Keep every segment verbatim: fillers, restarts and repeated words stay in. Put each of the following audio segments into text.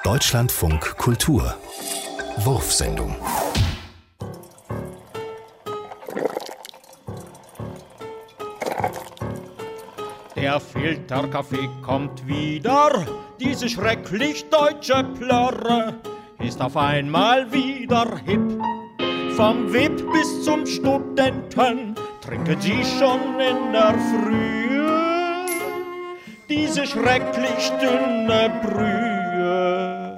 Deutschlandfunk Kultur Wurfsendung. Der Filterkaffee kommt wieder, diese schrecklich deutsche Plörre ist auf einmal wieder hip. Vom W I P bis zum Studenten trinken sie schon in der Frühe diese schrecklich dünne Brühe.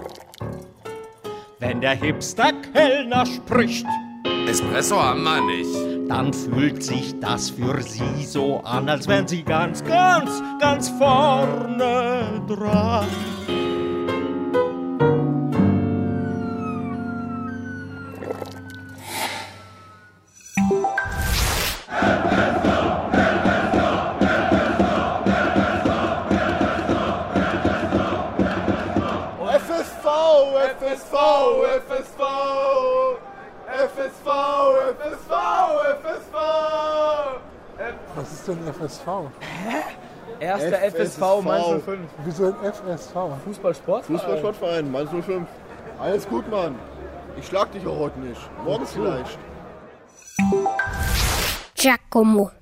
Wenn der Hipster-Kellner spricht, Espresso haben wir nicht, dann fühlt sich das für sie so an, als wären sie ganz, ganz, ganz vorne dran. F S V, F S V, F S V, F S V, F S V, F S V. Was ist denn F S V? Erster F S V Mainz null fünf. Wieso ein F S V? Fußballsportverein. Fußballsportverein, Mainz null fünf. Alles gut, Mann. Ich schlag dich auch heute nicht. Morgen vielleicht. Giacomo.